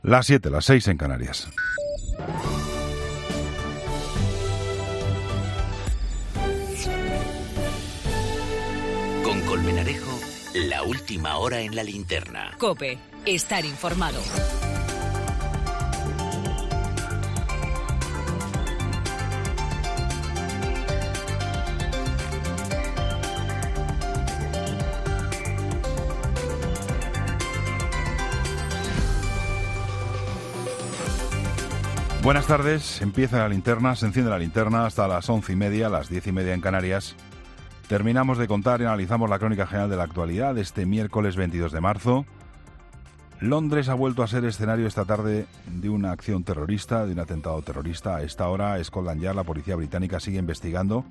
Las 7, las 6 en Canarias. Con Colmenarejo, la última hora en la linterna. COPE, estar informado. Buenas tardes, empieza la linterna, se enciende la linterna hasta las 11:30, las 10:30 en Canarias. Terminamos de contar y analizamos la crónica general de la actualidad de este miércoles 22 de marzo. Londres ha vuelto a ser escenario esta tarde de una acción terrorista, de un atentado terrorista. A esta hora, Scotland Yard, la policía británica, sigue investigando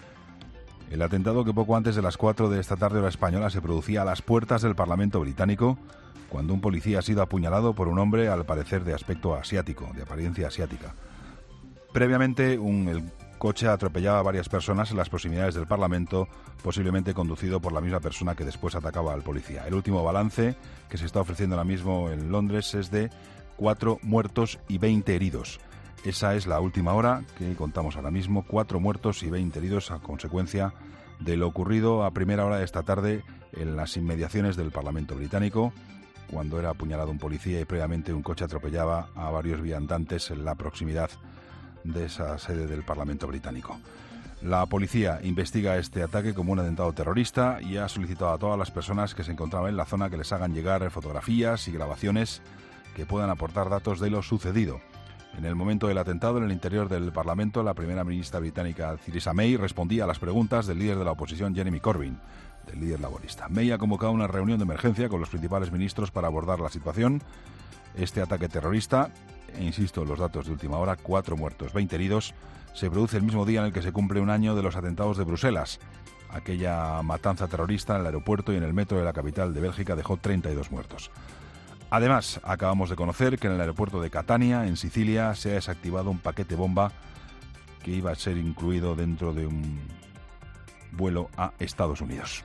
el atentado que poco antes de las 4 de esta tarde hora española se producía a las puertas del Parlamento británico, cuando un policía ha sido apuñalado por un hombre al parecer de aspecto asiático, de apariencia asiática. Previamente, el coche atropellaba a varias personas en las proximidades del Parlamento, posiblemente conducido por la misma persona que después atacaba al policía. El último balance que se está ofreciendo ahora mismo en Londres es de 4 muertos y 20 heridos. Esa es la última hora que contamos ahora mismo, 4 muertos y 20 heridos a consecuencia de lo ocurrido a primera hora de esta tarde en las inmediaciones del Parlamento británico, cuando era apuñalado un policía y previamente un coche atropellaba a varios viandantes en la proximidad de esa sede del Parlamento británico. La policía investiga este ataque como un atentado terrorista y ha solicitado a todas las personas que se encontraban en la zona que les hagan llegar fotografías y grabaciones que puedan aportar datos de lo sucedido. En el momento del atentado, en el interior del Parlamento, la primera ministra británica Theresa May respondía a las preguntas del líder de la oposición Jeremy Corbyn, del líder laborista. May ha convocado una reunión de emergencia con los principales ministros para abordar la situación. Este ataque terrorista, e insisto, los datos de última hora, 4 muertos, 20 heridos, se produce el mismo día en el que se cumple un año de los atentados de Bruselas. Aquella matanza terrorista en el aeropuerto y en el metro de la capital de Bélgica dejó 32 muertos. Además, acabamos de conocer que en el aeropuerto de Catania, en Sicilia, se ha desactivado un paquete bomba que iba a ser incluido dentro de un vuelo a Estados Unidos.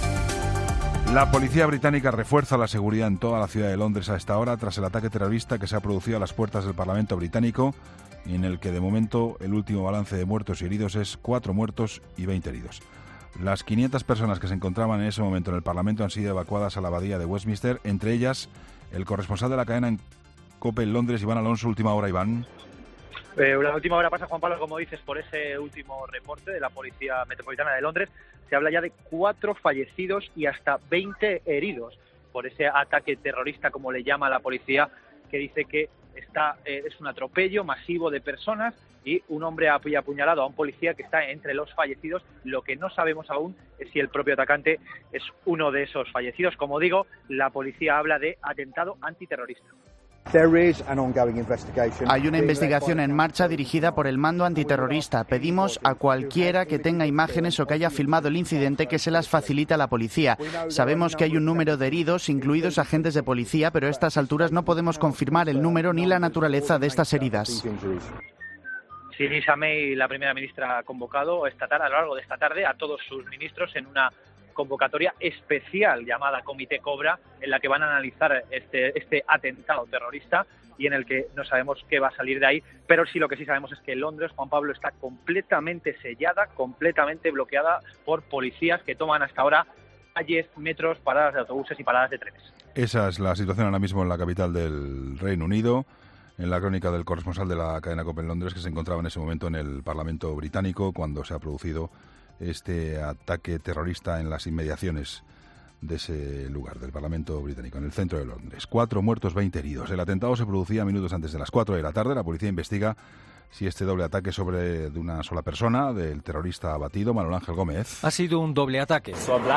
La policía británica refuerza la seguridad en toda la ciudad de Londres a esta hora tras el ataque terrorista que se ha producido a las puertas del Parlamento británico, en el que de momento el último balance de muertos y heridos es 4 muertos y 20 heridos. Las 500 personas que se encontraban en ese momento en el Parlamento han sido evacuadas a la abadía de Westminster, entre ellas el corresponsal de la cadena en COPE en Londres, Iván Alonso. Última hora, Iván. La última hora pasa, Juan Pablo, como dices, por ese último reporte de la Policía Metropolitana de Londres. Se habla ya de 4 fallecidos y hasta 20 heridos por ese ataque terrorista, como le llama la policía, que dice que es un atropello masivo de personas y un hombre ha apuñalado a un policía que está entre los fallecidos. Lo que no sabemos aún es si el propio atacante es uno de esos fallecidos. Como digo, la policía habla de atentado antiterrorista. Hay una investigación en marcha dirigida por el mando antiterrorista. Pedimos a cualquiera que tenga imágenes o que haya filmado el incidente que se las facilite a la policía. Sabemos que hay un número de heridos, incluidos agentes de policía, pero a estas alturas no podemos confirmar el número ni la naturaleza de estas heridas. Theresa May, la primera ministra, ha convocado a lo largo de esta tarde a todos sus ministros en una convocatoria especial llamada Comité Cobra, en la que van a analizar este atentado terrorista y en el que no sabemos qué va a salir de ahí, pero sí lo que sí sabemos es que Londres, Juan Pablo, está completamente sellada, completamente bloqueada por policías que toman hasta ahora calles, metros, paradas de autobuses y paradas de trenes. Esa es la situación ahora mismo en la capital del Reino Unido. En la crónica del corresponsal de la cadena COPE en Londres, que se encontraba en ese momento en el Parlamento británico cuando se ha producido este ataque terrorista en las inmediaciones de ese lugar, del Parlamento británico, en el centro de Londres. 4 muertos, 20 heridos. El atentado se producía minutos antes de las 4 de la tarde. La policía investiga si este doble ataque sobre de una sola persona, del terrorista abatido, Manuel Ángel Gómez. Ha sido un doble ataque.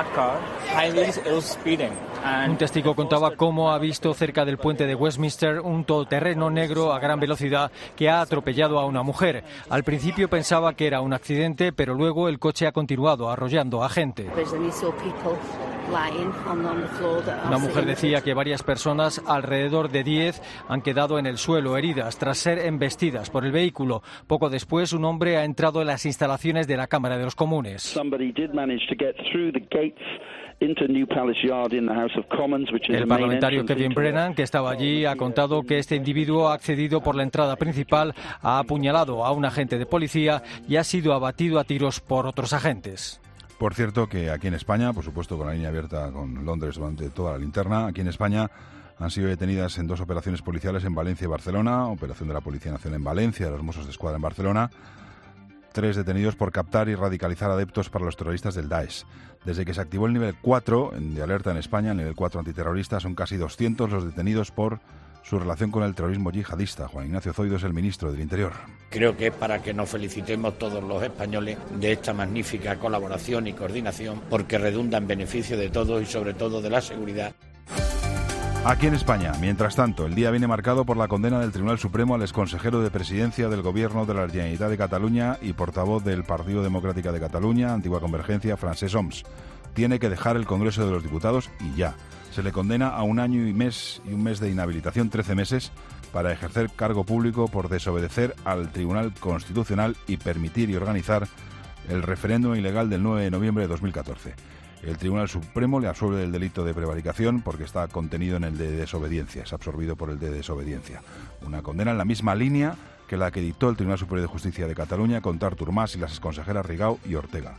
Un testigo contaba cómo ha visto cerca del puente de Westminster un todoterreno negro a gran velocidad que ha atropellado a una mujer. Al principio pensaba que era un accidente, pero luego el coche ha continuado arrollando a gente. Una mujer decía que varias personas, alrededor de 10, han quedado en el suelo heridas tras ser embestidas por el vehículo. Poco después, un hombre ha entrado en las instalaciones de la Cámara de los Comunes. El parlamentario Kevin Brennan, que estaba allí, ha contado que este individuo ha accedido por la entrada principal, ha apuñalado a un agente de policía y ha sido abatido a tiros por otros agentes. Por cierto, que aquí en España, por supuesto con la línea abierta con Londres durante toda la linterna, aquí en España han sido detenidas en 2 operaciones policiales en Valencia y Barcelona, operación de la Policía Nacional en Valencia, de los Mossos de Escuadra en Barcelona, 3 detenidos por captar y radicalizar adeptos para los terroristas del Daesh. Desde que se activó el nivel 4 de alerta en España, el nivel 4 antiterrorista, son casi 200 los detenidos por su relación con el terrorismo yihadista. Juan Ignacio Zoido es el ministro del Interior. Creo que es para que nos felicitemos todos los españoles de esta magnífica colaboración y coordinación, porque redunda en beneficio de todos y sobre todo de la seguridad. Aquí en España, mientras tanto, el día viene marcado por la condena del Tribunal Supremo al exconsejero de Presidencia del Gobierno de la Generalitat de Cataluña y portavoz del Partido Democrático de Cataluña, Antigua Convergencia, Francesc Homs. Tiene que dejar el Congreso de los Diputados y ya. Se le condena a 1 año y un mes de inhabilitación, 13 meses, para ejercer cargo público por desobedecer al Tribunal Constitucional y permitir y organizar el referéndum ilegal del 9 de noviembre de 2014. El Tribunal Supremo le absuelve del delito de prevaricación porque está contenido en el de desobediencia, es absorbido por el de desobediencia. Una condena en la misma línea que la que dictó el Tribunal Superior de Justicia de Cataluña contra Artur Mas y las exconsejeras Rigau y Ortega.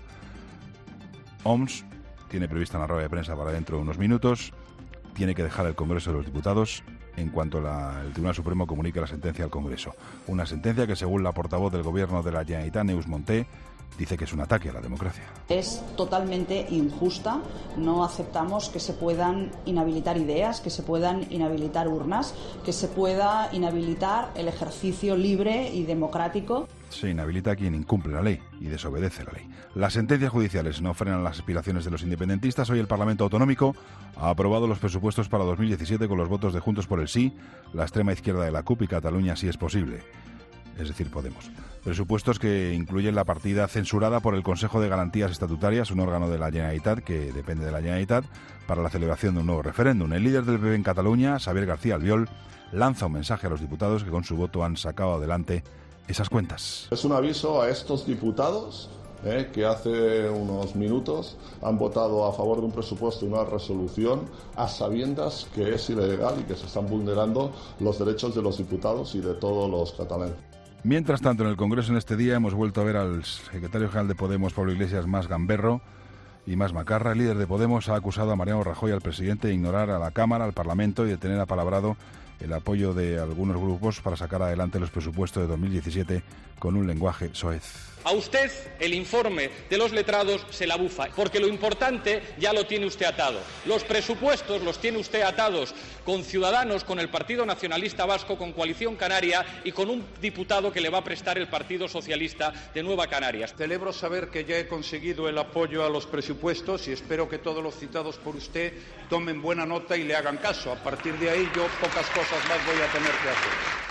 Homs tiene prevista una rueda de prensa para dentro de unos minutos, tiene que dejar el Congreso de los Diputados en cuanto el Tribunal Supremo comunique la sentencia al Congreso. Una sentencia que, según la portavoz del Gobierno de la Generalitat, Neus Munté, dice que es un ataque a la democracia. Es totalmente injusta. No aceptamos que se puedan inhabilitar ideas, que se puedan inhabilitar urnas, que se pueda inhabilitar el ejercicio libre y democrático. Se inhabilita a quien incumple la ley y desobedece la ley. Las sentencias judiciales no frenan las aspiraciones de los independentistas. Hoy el Parlamento Autonómico ha aprobado los presupuestos para 2017 con los votos de Juntos por el Sí, la extrema izquierda de la CUP y Cataluña sí es posible. Es decir, Podemos. Presupuestos que incluyen la partida censurada por el Consejo de Garantías Estatutarias, un órgano de la Generalitat que depende de la Generalitat, para la celebración de un nuevo referéndum. El líder del PP en Cataluña, Xavier García Albiol, lanza un mensaje a los diputados que con su voto han sacado adelante esas cuentas. Es un aviso a estos diputados que hace unos minutos han votado a favor de un presupuesto y una resolución a sabiendas que es ilegal y que se están vulnerando los derechos de los diputados y de todos los catalanes. Mientras tanto, en el Congreso en este día hemos vuelto a ver al secretario general de Podemos, Pablo Iglesias, más gamberro y más macarra. El líder de Podemos ha acusado a Mariano Rajoy, al presidente, de ignorar a la Cámara, al Parlamento y de tener apalabrado el apoyo de algunos grupos para sacar adelante los presupuestos de 2017 con un lenguaje soez. A usted el informe de los letrados se la bufa, porque lo importante ya lo tiene usted atado. Los presupuestos los tiene usted atados con Ciudadanos, con el Partido Nacionalista Vasco, con Coalición Canaria y con un diputado que le va a prestar el Partido Socialista de Nueva Canarias. Celebro saber que ya he conseguido el apoyo a los presupuestos y espero que todos los citados por usted tomen buena nota y le hagan caso. A partir de ahí yo pocas cosas más voy a tener que hacer.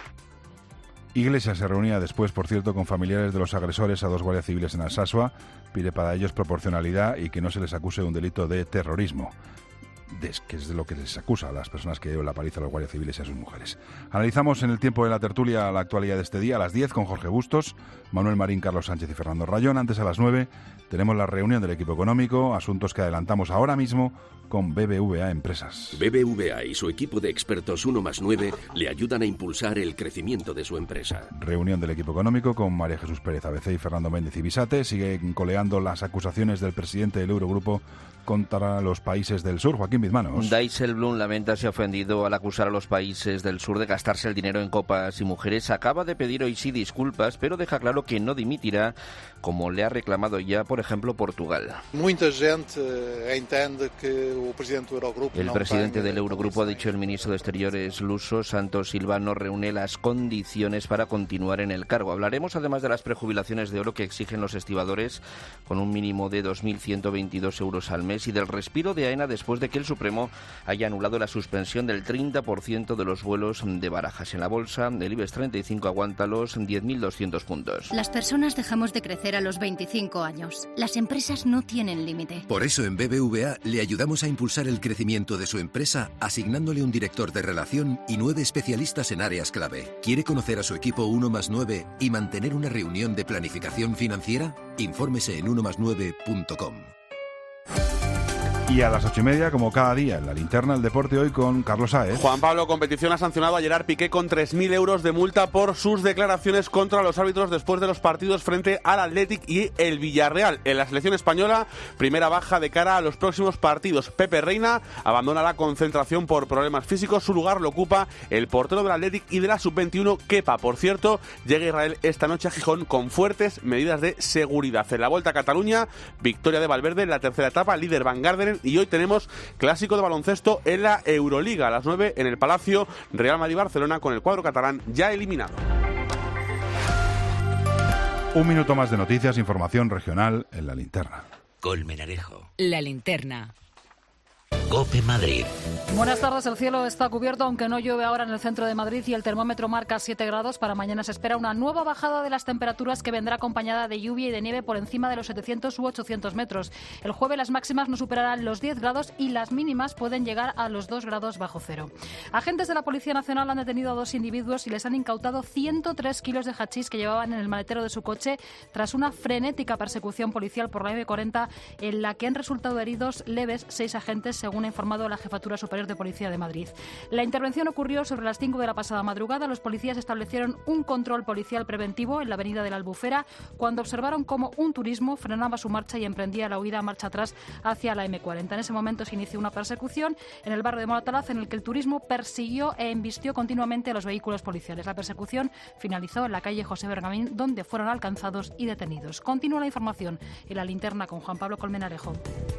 Iglesias se reunía después, por cierto, con familiares de los agresores a 2 guardias civiles en Alsasua. Pide para ellos proporcionalidad y que no se les acuse de un delito de terrorismo, que es de lo que les acusa a las personas que dieron la paliza a los guardias civiles y a sus mujeres. Analizamos en el tiempo de la tertulia la actualidad de este día a las 10 con Jorge Bustos, Manuel Marín, Carlos Sánchez y Fernando Rayón. Antes, a las 9, tenemos la reunión del equipo económico, asuntos que adelantamos ahora mismo con BBVA Empresas. BBVA y su equipo de expertos 1+9 le ayudan a impulsar el crecimiento de su empresa. Reunión del equipo económico con María Jesús Pérez ABC y Fernando Méndez Ibisate. Siguen coleando las acusaciones del presidente del Eurogrupo contra los países del sur. Joaquín Bizmanos. Dijsselbloem lamenta se ha ofendido al acusar a los países del sur de gastarse el dinero en copas y mujeres. Acaba de pedir hoy sí disculpas, pero deja claro que no dimitirá, como le ha reclamado ya, por ejemplo, Portugal. Mucha gente entiende que el presidente del Eurogrupo, ha dicho el ministro de Exteriores luso, Santos Silva, no reúne las condiciones para continuar en el cargo. Hablaremos además de las prejubilaciones de oro que exigen los estibadores, con un mínimo de 2.122 euros al mes, y del respiro de AENA después de que el Supremo haya anulado la suspensión del 30% de los vuelos de Barajas. En la bolsa, el IBEX 35 aguanta los 10.200 puntos. Las personas dejamos de crecer a los 25 años. Las empresas no tienen límite. Por eso en BBVA le ayudamos a impulsar el crecimiento de su empresa asignándole un director de relación y 9 especialistas en áreas clave. ¿Quiere conocer a su equipo 1+9 y mantener una reunión de planificación financiera? Infórmese en 1más9.com. Y a las 8:30, como cada día, en la linterna del deporte, hoy con Carlos Sáez. Juan Pablo, competición ha sancionado a Gerard Piqué con 3.000 euros de multa por sus declaraciones contra los árbitros después de los partidos frente al Athletic y el Villarreal. En la selección española, primera baja de cara a los próximos partidos. Pepe Reina abandona la concentración por problemas físicos. Su lugar lo ocupa el portero del Athletic y de la Sub-21, Kepa. Por cierto, llega Israel esta noche a Gijón con fuertes medidas de seguridad. En la Vuelta a Cataluña, victoria de Valverde en la tercera etapa, líder Van Garderen. Y hoy tenemos clásico de baloncesto en la Euroliga a las 9 en el Palacio, Real Madrid-Barcelona con el cuadro catalán ya eliminado. Un minuto más de noticias, información regional en la linterna. Colmenarejo. La linterna. COPE Madrid. Buenas tardes, el cielo está cubierto, aunque no llueve ahora en el centro de Madrid y el termómetro marca 7 grados. Para mañana se espera una nueva bajada de las temperaturas que vendrá acompañada de lluvia y de nieve por encima de los 700 u 800 metros. El jueves las máximas no superarán los 10 grados y las mínimas pueden llegar a los 2 grados bajo cero. Agentes de la Policía Nacional han detenido a 2 individuos y les han incautado 103 kilos de hachís que llevaban en el maletero de su coche tras una frenética persecución policial por la M40 en la que han resultado heridos leves 6 agentes, según ha informado la Jefatura Superior de Policía de Madrid. La intervención ocurrió sobre las 5 de la pasada madrugada. Los policías establecieron un control policial preventivo en la avenida de la Albufera cuando observaron cómo un turismo frenaba su marcha y emprendía la huida marcha atrás hacia la M40. En ese momento se inició una persecución en el barrio de Moratalaz en el que el turismo persiguió e embistió continuamente a los vehículos policiales. La persecución finalizó en la calle José Bergamín, donde fueron alcanzados y detenidos. Continúa la información en la linterna con Juan Pablo Colmenarejo.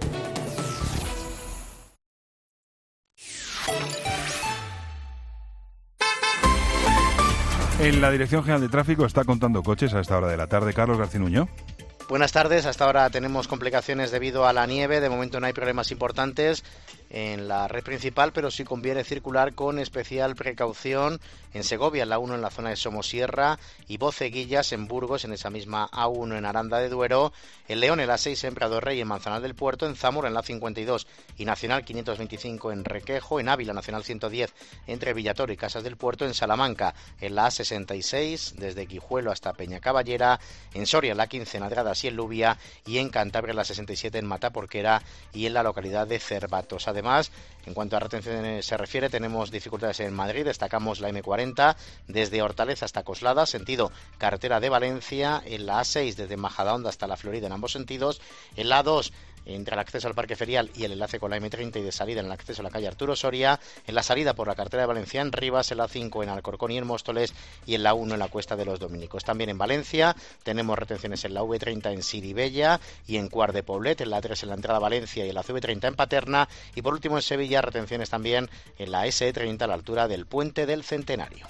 En la Dirección General de Tráfico está contando coches a esta hora de la tarde. Carlos Garcinuño. Buenas tardes. Hasta ahora tenemos complicaciones debido a la nieve. De momento no hay problemas importantes en la red principal, pero sí conviene circular con especial precaución en Segovia, en la 1 en la zona de Somosierra, y Boceguillas en Burgos, en esa misma A1 en Aranda de Duero, en León en la 6 en Prado Rey, en Manzanal del Puerto, en Zamora en la 52 y Nacional 525 en Requejo, en Ávila Nacional 110 entre Villatoro y Casas del Puerto, en Salamanca en la A66 desde Guijuelo hasta Peñacaballera, en Soria en la 15 en Adradas y en Lubia, y en Cantabria en la 67 en Mataporquera y en la localidad de Cervatos. Además, en cuanto a retenciones se refiere, tenemos dificultades en Madrid. Destacamos la M40 desde Hortaleza hasta Coslada, sentido carretera de Valencia, en la A6 desde Majadahonda hasta La Florida en ambos sentidos, en la A2 entre el acceso al Parque Ferial y el enlace con la M30 y de salida en el acceso a la calle Arturo Soria, en la salida por la carretera de Valencia en Rivas, en la 5 en Alcorcón y en Móstoles, y en la 1 en la Cuesta de los Dominicos. También en Valencia tenemos retenciones en la V30 en Siribella y en Cuart de Poblet, en la 3 en la entrada a Valencia y en la CV30 en Paterna, y por último en Sevilla retenciones también en la SE30 a la altura del Puente del Centenario.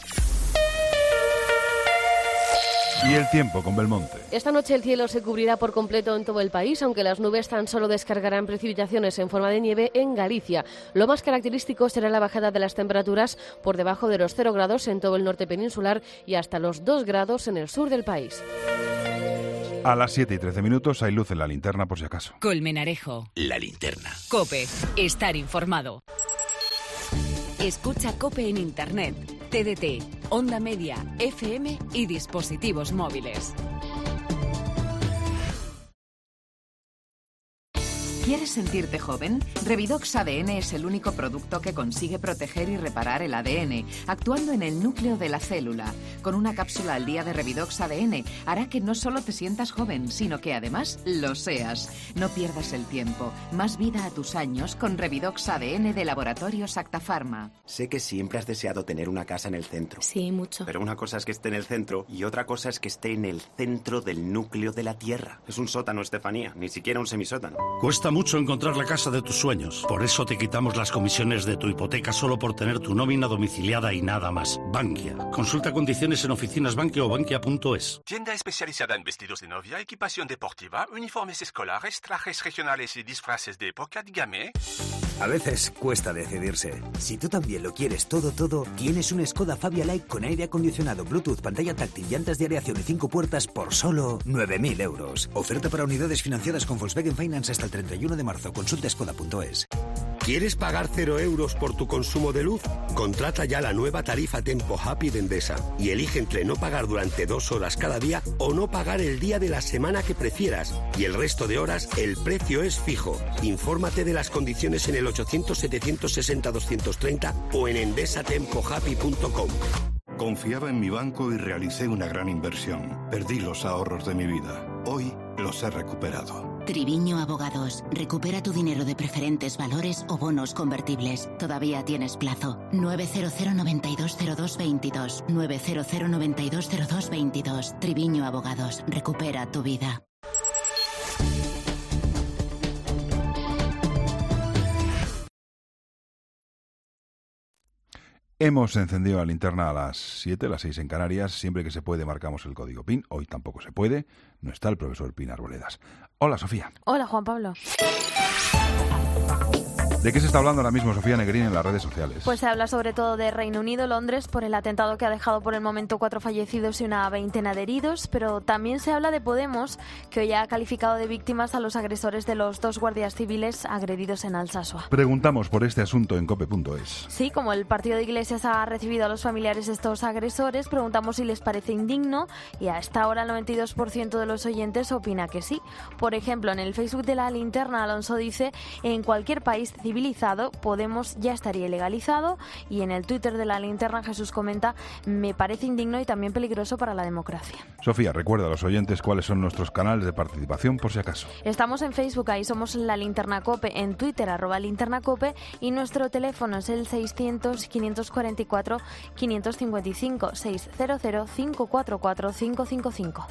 Y el tiempo con Belmonte. Esta noche el cielo se cubrirá por completo en todo el país, aunque las nubes tan solo descargarán precipitaciones en forma de nieve en Galicia. Lo más característico será la bajada de las temperaturas por debajo de los 0 grados en todo el norte peninsular y hasta los 2 grados en el sur del país. A las 7:13 hay luz en la linterna por si acaso. Colmenarejo. La linterna. COPE. Estar informado. Escucha COPE en Internet, TDT, Onda Media, FM y dispositivos móviles. ¿Quieres sentirte joven? Revidox ADN es el único producto que consigue proteger y reparar el ADN, actuando en el núcleo de la célula. Con una cápsula al día de Revidox ADN hará que no solo te sientas joven, sino que además lo seas. No pierdas el tiempo. Más vida a tus años con Revidox ADN de Laboratorios Acta Pharma. Sé que siempre has deseado tener una casa en el centro. Sí, mucho. Pero una cosa es que esté en el centro y otra cosa es que esté en el centro del núcleo de la Tierra. Es un sótano, Estefanía, ni siquiera un semisótano. Cuesta mucho encontrar la casa de tus sueños. Por eso te quitamos las comisiones de tu hipoteca solo por tener tu nómina domiciliada y nada más. Bankia. Consulta condiciones Condiciones en oficinas Bankia o bankia.es. Tienda especializada en vestidos de novia, equipación deportiva, uniformes escolares, trajes regionales y disfraces de época, dígame. A veces cuesta decidirse. Si tú también lo quieres todo, tienes un Skoda Fabia Like con aire acondicionado, Bluetooth, pantalla táctil, llantas de aleación y 5 puertas por solo 9.000 euros. Oferta para unidades financiadas con Volkswagen Finance hasta el 31 de marzo. Consulta skoda.es. ¿Quieres pagar 0 euros por tu consumo de luz? Contrata ya la nueva tarifa Tempo Happy de Endesa y elige entre no pagar durante 2 horas cada día o no pagar el día de la semana que prefieras. Y el resto de horas el precio es fijo. Infórmate de las condiciones en el 800-760-230 o en endesatempohappy.com. Confiaba en mi banco y realicé una gran inversión. Perdí los ahorros de mi vida. Hoy los he recuperado. Triviño Abogados. Recupera tu dinero de preferentes valores o bonos convertibles. Todavía tienes plazo. 900-920222. 900-920222. Triviño Abogados. Recupera tu vida. Hemos encendido la linterna a las 7, las 6 en Canarias. Siempre que se puede marcamos el código PIN. Hoy tampoco se puede. No está el profesor Pin Arboledas. Hola, Sofía. Hola, Juan Pablo. ¿De qué se está hablando ahora mismo, Sofía Negrín, en las redes sociales? Pues se habla sobre todo de Reino Unido, Londres, por el atentado que ha dejado por el momento 4 fallecidos y una veintena de heridos, pero también se habla de Podemos, que hoy ha calificado de víctimas a los agresores de los 2 guardias civiles agredidos en Alsasua. Preguntamos por este asunto en cope.es. Sí, como el partido de Iglesias ha recibido a los familiares de estos agresores, preguntamos si les parece indigno y a esta hora el 92% de los oyentes opina que sí. Por ejemplo, en el Facebook de La Linterna, Alonso dice: en cualquier país civilizado, Podemos ya estaría legalizado, y en el Twitter de La Linterna, Jesús comenta: me parece indigno y también peligroso para la democracia. Sofía, recuerda a los oyentes cuáles son nuestros canales de participación, por si acaso. Estamos en Facebook, ahí somos La Linterna Cope, en Twitter, @linternacope, y nuestro teléfono es el 600-544-555, 600-544-555.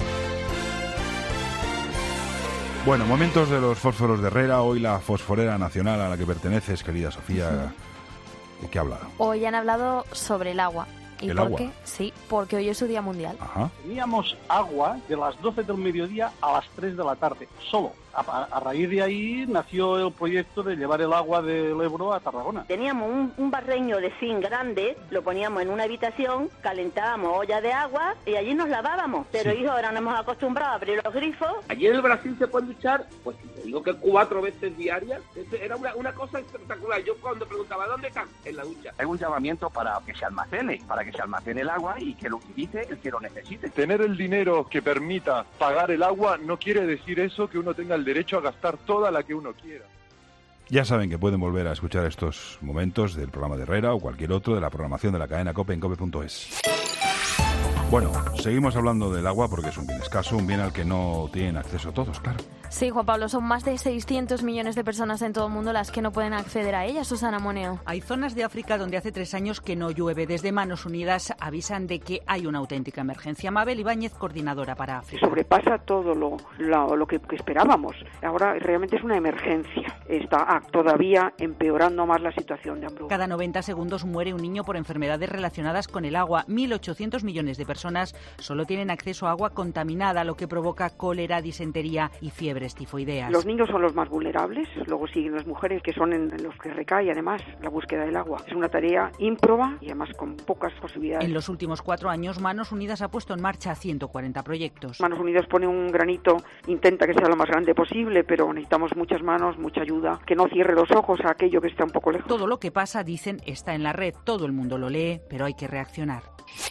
Bueno, momentos de los fósforos de Herrera. Hoy la fosforera nacional a la que perteneces, querida Sofía, ¿de qué ha hablado? Hoy han hablado sobre el agua. ¿Y ¿El por agua? qué? Sí, porque hoy es su Día Mundial. Ajá. Teníamos agua de las 12 del mediodía a las 3 de la tarde, solo. A raíz de ahí nació el proyecto de llevar el agua del Ebro a Tarragona. Teníamos un barreño de zinc grande, lo poníamos en una habitación, calentábamos olla de agua y allí nos lavábamos. Pero hijo, ahora nos hemos acostumbrado a abrir los grifos. Allí en el Brasil se puede duchar, pues te digo que 4 veces diarias. Era una cosa espectacular. Yo cuando preguntaba, ¿dónde están? En la ducha. Hay un llamamiento para que se almacene el agua y que lo utilice el que lo necesite. Tener el dinero que permita pagar el agua no quiere decir eso que uno tenga el derecho a gastar toda la que uno quiera. Ya saben que pueden volver a escuchar estos momentos del programa de Herrera o cualquier otro de la programación de la cadena COPE en cope.es. Bueno, seguimos hablando del agua porque es un bien escaso, un bien al que no tienen acceso todos, claro. Sí, Juan Pablo, son más de 600 millones de personas en todo el mundo las que no pueden acceder a ella. Susana Moneo. Hay zonas de África donde hace 3 años que no llueve. Desde Manos Unidas avisan de que hay una auténtica emergencia. Mabel Ibáñez, coordinadora para África. Sobrepasa todo lo que esperábamos. Ahora realmente es una emergencia. Está todavía empeorando más la situación de hambruna. Cada 90 segundos muere un niño por enfermedades relacionadas con el agua. 1.800 millones de personas solo tienen acceso a agua contaminada, lo que provoca cólera, disentería y fiebres tifoideas. Los niños son los más vulnerables, luego siguen las mujeres, que son en los que recae además la búsqueda del agua. Es una tarea ímproba y además con pocas posibilidades. En los últimos 4 años, Manos Unidas ha puesto en marcha 140 proyectos. Manos Unidas pone un granito, intenta que sea lo más grande posible, pero necesitamos muchas manos, mucha ayuda, que no cierre los ojos a aquello que está un poco lejos. Todo lo que pasa, dicen, está en la red, todo el mundo lo lee, pero hay que reaccionar.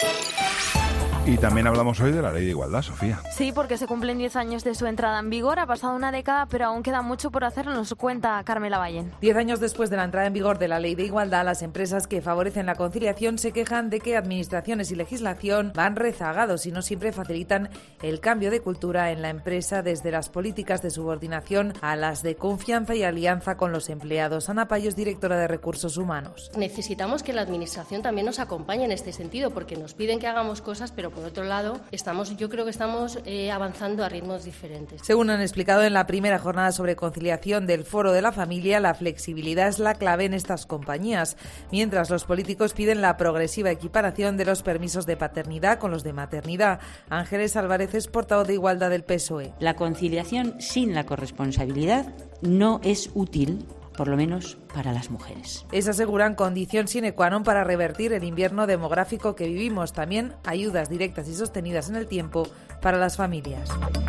Y también hablamos hoy de la Ley de Igualdad, Sofía. Sí, porque se cumplen 10 años de su entrada en vigor. Ha pasado una década, pero aún queda mucho por hacer, nos cuenta Carmela Ballén. 10 años después de la entrada en vigor de la Ley de Igualdad, las empresas que favorecen la conciliación se quejan de que administraciones y legislación van rezagados y no siempre facilitan el cambio de cultura en la empresa, desde las políticas de subordinación a las de confianza y alianza con los empleados. Ana Payos, directora de Recursos Humanos. Necesitamos que la administración también nos acompañe en este sentido, porque nos piden que hagamos cosas, pero por otro lado, yo creo que estamos avanzando a ritmos diferentes. Según han explicado en la primera jornada sobre conciliación del Foro de la Familia, la flexibilidad es la clave en estas compañías, mientras los políticos piden la progresiva equiparación de los permisos de paternidad con los de maternidad. Ángeles Álvarez es portavoz de Igualdad del PSOE. La conciliación sin la corresponsabilidad no es útil, por lo menos para las mujeres. Es, aseguran, condición sine qua non para revertir el invierno demográfico que vivimos. También ayudas directas y sostenidas en el tiempo para las familias.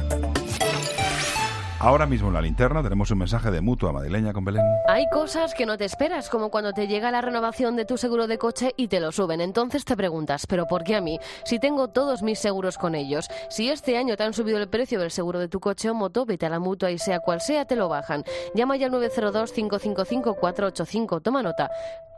Ahora mismo en la linterna tenemos un mensaje de Mutua Madrileña con Belén. Hay cosas que no te esperas, como cuando te llega la renovación de tu seguro de coche y te lo suben. Entonces te preguntas, ¿pero por qué a mí? Si tengo todos mis seguros con ellos. Si este año te han subido el precio del seguro de tu coche o moto, vete a la Mutua y sea cual sea, te lo bajan. Llama ya al 902-555-485. Toma nota.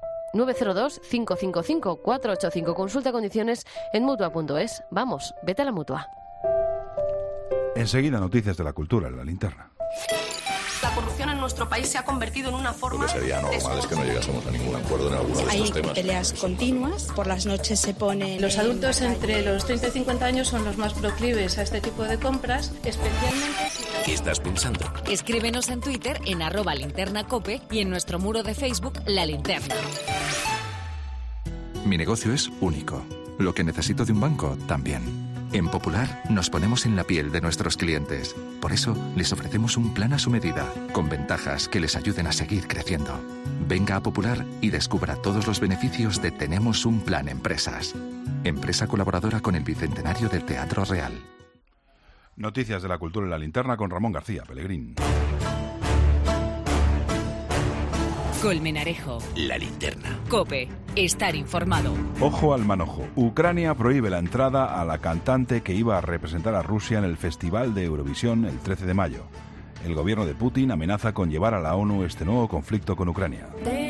902-555-485. Consulta condiciones en Mutua.es. Vamos, vete a la Mutua. Enseguida, noticias de la cultura en la linterna. La corrupción en nuestro país se ha convertido en una forma... Lo que sería normal es que no llegásemos a ningún acuerdo en alguno de estos temas. Hay peleas continuas, por las noches se ponen... Los adultos entre los 30 y 50 años son los más proclives a este tipo de compras, especialmente... ¿Qué estás pensando? Escríbenos en Twitter en @linternacope y en nuestro muro de Facebook La Linterna. Mi negocio es único. Lo que necesito de un banco también. En Popular nos ponemos en la piel de nuestros clientes. Por eso les ofrecemos un plan a su medida, con ventajas que les ayuden a seguir creciendo. Venga a Popular y descubra todos los beneficios de Tenemos un Plan Empresas. Empresa colaboradora con el Bicentenario del Teatro Real. Noticias de la cultura en la linterna con Ramón García Pellegrín. Colmenarejo. La linterna. COPE. Estar informado. Ojo al manojo. Ucrania prohíbe la entrada a la cantante que iba a representar a Rusia en el Festival de Eurovisión el 13 de mayo. El gobierno de Putin amenaza con llevar a la ONU este nuevo conflicto con Ucrania.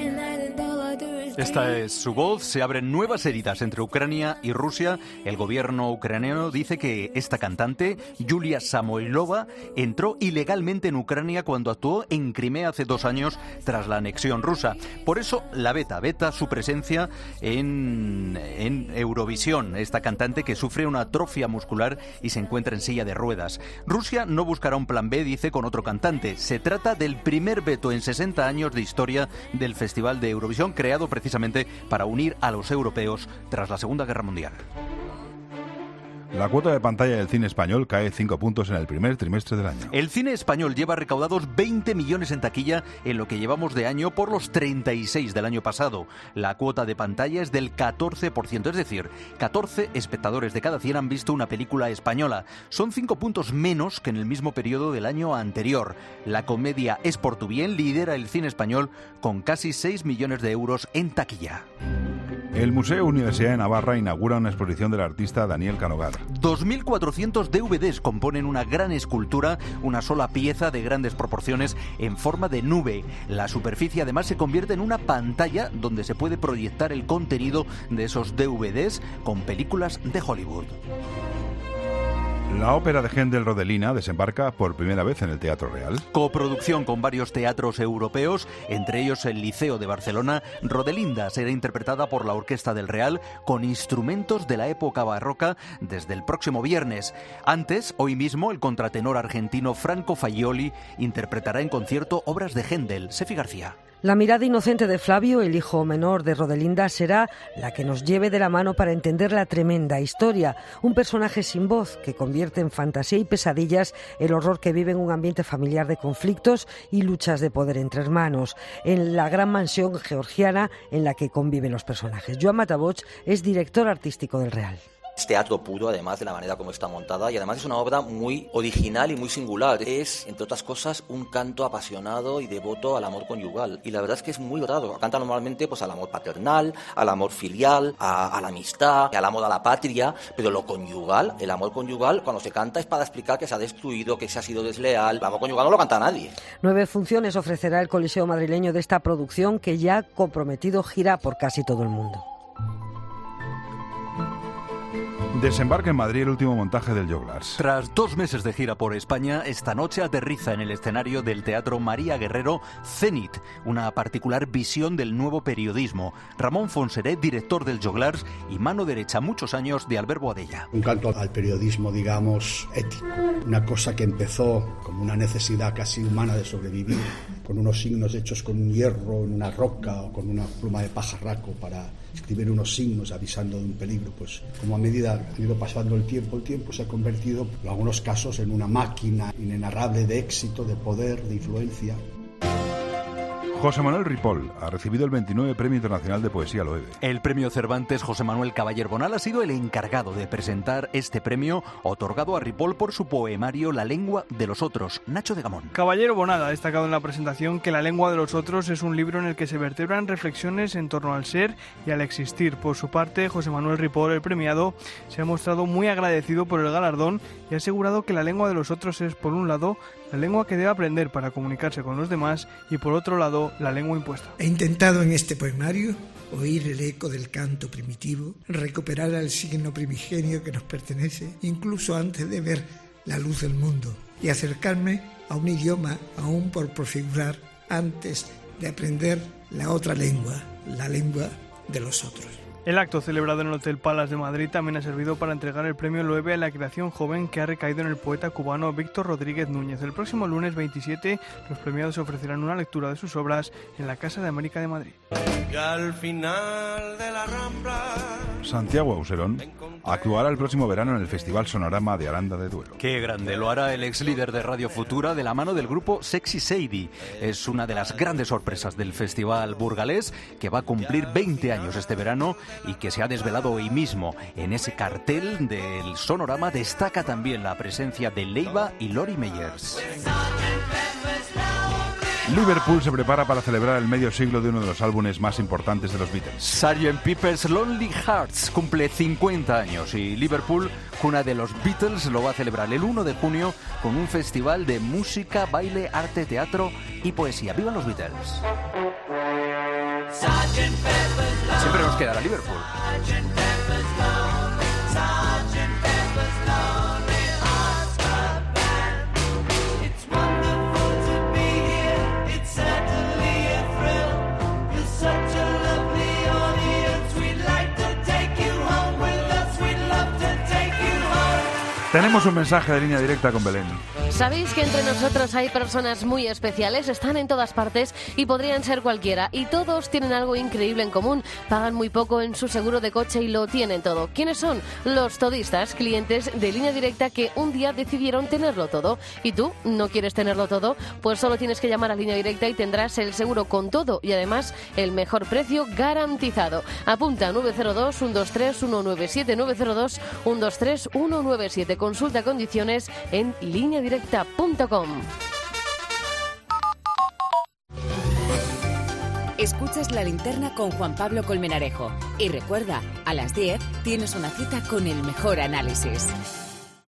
Esta es su voz. Se abren nuevas heridas entre Ucrania y Rusia. El gobierno ucraniano dice que esta cantante, Yulia Samoilova, entró ilegalmente en Ucrania cuando actuó en Crimea hace 2 años tras la anexión rusa. Por eso la veta su presencia en Eurovisión. Esta cantante que sufre una atrofia muscular y se encuentra en silla de ruedas. Rusia no buscará un plan B, dice, con otro cantante. Se trata del primer veto en 60 años de historia del Festival de Eurovisión, creado precisamente para unir a los europeos tras la Segunda Guerra Mundial. La cuota de pantalla del cine español cae 5 puntos en el primer trimestre del año. El cine español lleva recaudados 20 millones en taquilla en lo que llevamos de año por los 36 del año pasado. La cuota de pantalla es del 14%, es decir, 14 espectadores de cada 100 han visto una película española. Son 5 puntos menos que en el mismo periodo del año anterior. La comedia Es por tu bien lidera el cine español con casi 6 millones de euros en taquilla. El Museo Universidad de Navarra inaugura una exposición del artista Daniel Canogar. 2.400 DVDs componen una gran escultura, una sola pieza de grandes proporciones en forma de nube. La superficie además se convierte en una pantalla donde se puede proyectar el contenido de esos DVDs con películas de Hollywood. La ópera de Händel Rodelina desembarca por primera vez en el Teatro Real. Coproducción con varios teatros europeos, entre ellos el Liceo de Barcelona. Rodelinda será interpretada por la Orquesta del Real con instrumentos de la época barroca desde el próximo viernes. Antes, hoy mismo, el contratenor argentino Franco Fagioli interpretará en concierto obras de Händel. Sefi García. La mirada inocente de Flavio, el hijo menor de Rodelinda, será la que nos lleve de la mano para entender la tremenda historia. Un personaje sin voz que convierte en fantasía y pesadillas el horror que vive en un ambiente familiar de conflictos y luchas de poder entre hermanos, en la gran mansión georgiana en la que conviven los personajes. Joan Mataboch es director artístico del Real. Es teatro puro, además, de la manera como está montada, y además es una obra muy original y muy singular. Es, entre otras cosas, un canto apasionado y devoto al amor conyugal. Y la verdad es que es muy raro. Canta normalmente pues al amor paternal, al amor filial, a la amistad, al amor a la patria, pero lo conyugal, el amor conyugal, cuando se canta es para explicar que se ha destruido, que se ha sido desleal. El amor conyugal no lo canta nadie. 9 funciones ofrecerá el Coliseo madrileño de esta producción que ya comprometido gira por casi todo el mundo. Desembarca en Madrid el último montaje del Joglars. Tras 2 meses de gira por España, esta noche aterriza en el escenario del Teatro María Guerrero Zenit, una particular visión del nuevo periodismo. Ramón Fonseré, director del Joglars y mano derecha muchos años de Albert Boadella. Un canto al periodismo, digamos, ético. Una cosa que empezó como una necesidad casi humana de sobrevivir, con unos signos hechos con un hierro en una roca o con una pluma de pajarraco para escribir unos signos avisando de un peligro. Pues como a medida ha ido pasando el tiempo se ha convertido en algunos casos en una máquina inenarrable de éxito, de poder, de influencia. José Manuel Ripoll ha recibido el 29 Premio Internacional de Poesía Loewe. El Premio Cervantes José Manuel Caballer Bonal ha sido el encargado de presentar este premio otorgado a Ripoll por su poemario La lengua de los otros. Nacho de Gamón. Caballero Bonal ha destacado en la presentación que La lengua de los otros es un libro en el que se vertebran reflexiones en torno al ser y al existir. Por su parte, José Manuel Ripoll, el premiado, se ha mostrado muy agradecido por el galardón y ha asegurado que la lengua de los otros es, por un lado, la lengua que debe aprender para comunicarse con los demás y, por otro lado, la lengua impuesta. He intentado en este poemario oír el eco del canto primitivo, recuperar el signo primigenio que nos pertenece, incluso antes de ver la luz del mundo, y acercarme a un idioma aún por prefigurar antes de aprender la otra lengua, la lengua de los otros. El acto celebrado en el Hotel Palace de Madrid también ha servido para entregar el premio Loewe a la creación joven que ha recaído en el poeta cubano Víctor Rodríguez Núñez. El próximo lunes 27 los premiados ofrecerán una lectura de sus obras en la Casa de América de Madrid. Y al final de la Rambla, Santiago Auserón actuará el próximo verano en el Festival Sonorama de Aranda de Duero. ¡Qué grande! Lo hará el ex líder de Radio Futura de la mano del grupo Sexy Sadie. Es una de las grandes sorpresas del Festival burgalés, que va a cumplir 20 años este verano y que se ha desvelado hoy mismo. En ese cartel del Sonorama destaca también la presencia de Leiva y Lori Meyers. Liverpool se prepara para celebrar el medio siglo de uno de los álbumes más importantes de los Beatles. Sgt. Pepper's Lonely Hearts cumple 50 años y Liverpool, cuna de los Beatles, lo va a celebrar el 1 de junio con un festival de música, baile, arte, teatro y poesía. ¡Vivan los Beatles! Siempre nos quedará Liverpool. Tenemos un mensaje de línea directa con Belén. ¿Sabéis que entre nosotros hay personas muy especiales? Están en todas partes y podrían ser cualquiera. Y todos tienen algo increíble en común. Pagan muy poco en su seguro de coche y lo tienen todo. ¿Quiénes son? Los todistas, clientes de Línea Directa que un día decidieron tenerlo todo. ¿Y tú no quieres tenerlo todo? Pues solo tienes que llamar a Línea Directa y tendrás el seguro con todo y además el mejor precio garantizado. Apunta 902-123-197, 902-123-197. Consulta condiciones en lineadirecta.com. Escuchas La Linterna con Juan Pablo Colmenarejo. Y recuerda, a las 10 tienes una cita con el mejor análisis.